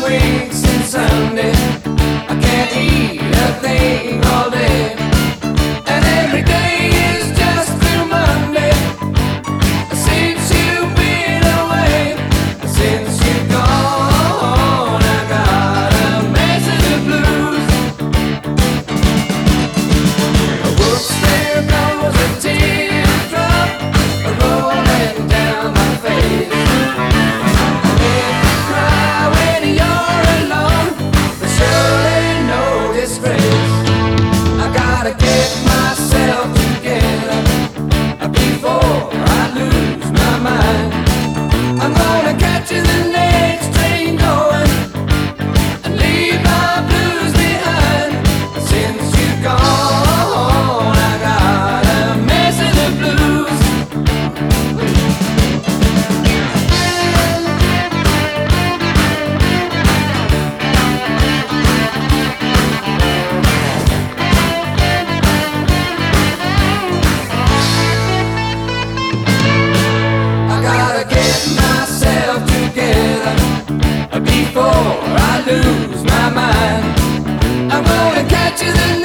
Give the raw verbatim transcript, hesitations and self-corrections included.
week since Sunday. I can't eat a thing all day, and every day is just through Monday. Since you've been away, since you've gone, I got a mess of the blues. Whoops, there goes a teardrop rolling down my face. If you cry when you're alone, there's surely no disgrace. I gotta get myself together before I lose my mind. I'm gonna catch the next train going and leave my blues behind. Since you've gone, I got a mess of the blues. I gotta get myself together before I lose my mind. I'm gonna catch you the